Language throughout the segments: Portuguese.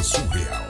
surreal.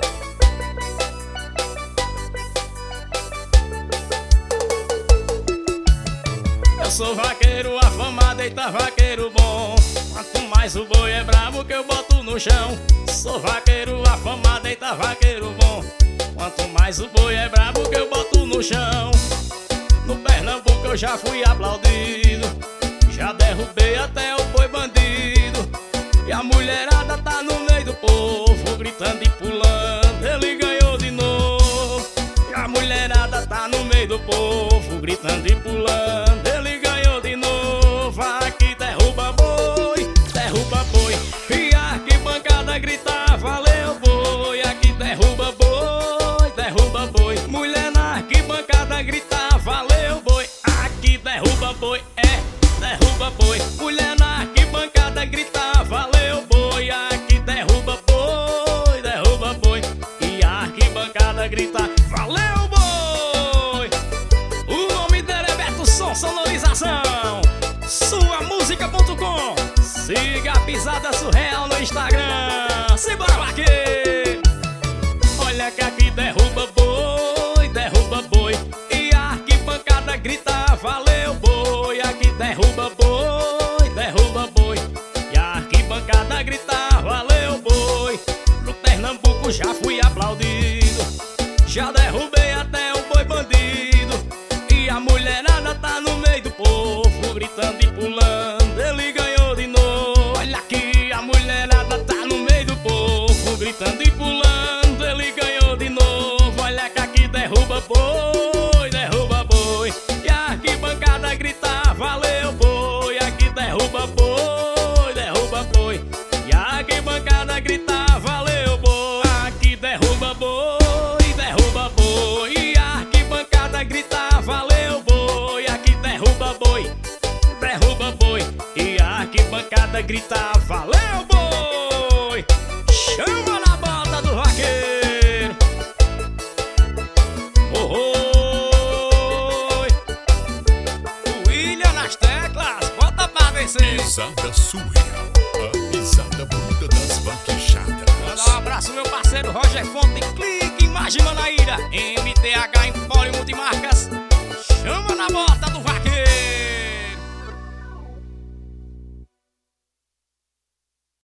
Eu sou vaqueiro afamado, eita vaqueiro bom. Quanto mais o boi é brabo que eu boto no chão. Sou vaqueiro afamado, eita vaqueiro bom. Quanto mais o boi é brabo que eu boto no chão. No Pernambuco eu já fui aplaudido, já derrubei até o boi bandido. E a mulherada tá no meio do povo, gritando e pulando, ele ganhou de novo. E a mulherada tá no meio do povo, gritando e pulando, ele ganhou de novo. Aqui derruba boi, derruba boi. E a arquibancada grita, valeu boi. Aqui derruba boi, derruba boi. Mulher na arquibancada grita, valeu boi. Aqui derruba boi, derruba boi. Mulher na arquibancada grita, valeu boi. Aqui derruba boi, derruba boi. E a arquibancada grita, valeu boi. O nome dele é Beto Som Sonorização, suamusica.com. Siga a Pisada Surreal no Instagram. Simbora, vaqueiro. Olha que aqui derruba boi, derruba boi. E a arquibancada grita, valeu boi. Aqui derruba boi, derruba boi. E a arquibancada grita, valeu boi. No Pernambuco já fui aplaudido, já derrubei até o boi bandido. E a mulherada tá no meio do povo, gritando e pulando, ele ganhou de novo. Olha aqui, a mulherada tá no meio do povo, gritando e pulando, ele ganhou de novo. Olha que aqui derruba boi, derruba boi. E a arquibancada grita, valeu boi. Aqui derruba boi, derruba boi. E a arquibancada grita, valeu boi. Aqui derruba boi, derruba boi. E a arquibancada grita, valeu boi. Aqui derruba boi, derruba boi. E a arquibancada grita, valeu boi. Chama na bota do vaqueiro. Oi. O William nas teclas, bota pra descer. Pisada surreal, a pisada bruta das vaquejadas. Manda um abraço meu parceiro Roger Fonte, Clique, Imagem Manaíra, MTH Empório Multimarcas. Chama na bota do vaqueiro.